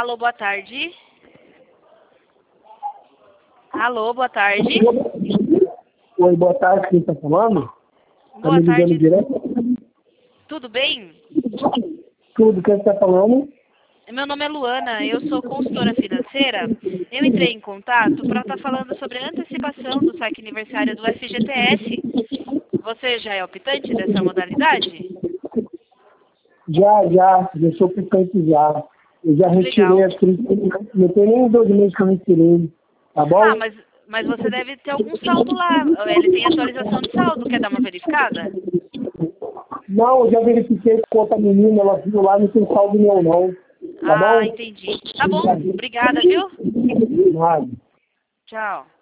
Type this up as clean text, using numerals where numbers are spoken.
Alô, boa tarde. Alô, boa tarde. Oi, boa tarde, quem está falando? Tá Boa me ligando tarde. direto? Tudo bem? Tudo, quem está falando? Meu nome é Luana, eu sou consultora financeira. Eu entrei em contato para estar falando sobre a antecipação do saque aniversário do FGTS. Você já é optante dessa modalidade? Já sou picante já. Eu já retirei, Legal. acho que não tem nem 2 meses que eu retirei, tá Ah, bom? mas você deve ter algum saldo lá. Ele tem atualização de saldo. Quer dar uma verificada? Não, eu já verifiquei com outra menina, ela viu lá, não tem saldo nenhum não, tá Ah, bom? entendi. Tá bom. Obrigada, viu? Nada. Tchau.